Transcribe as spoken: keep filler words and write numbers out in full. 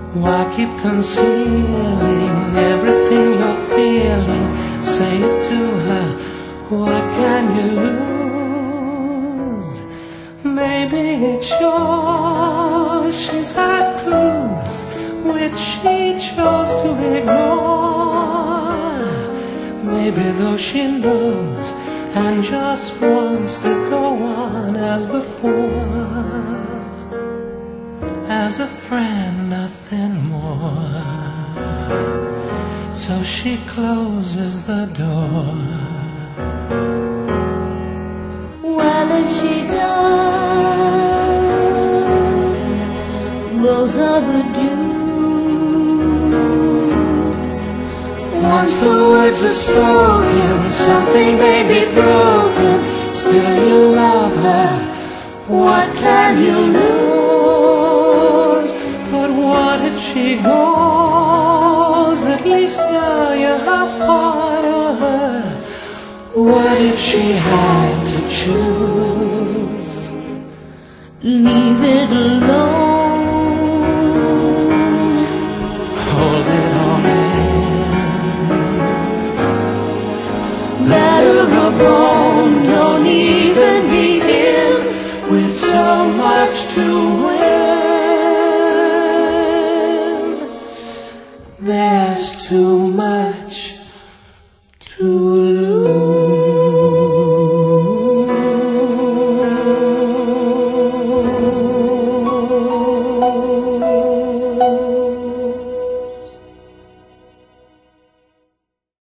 Why keep concealing everything you're feeling? Say it to her, what can you lose? Maybe it's yours, she's had clues which she chose to ignore. Maybe though she knows and just wants to go on as before, as a friend, nothing more. So she closes the door. Well, if she does, those are the dues. Once the words are spoken, something may be broken. Still you love her, what can you lose? But what if she goes? At least now you have part of her. What if she had to choose? Leave it alone. Hold it all in. Better abroad.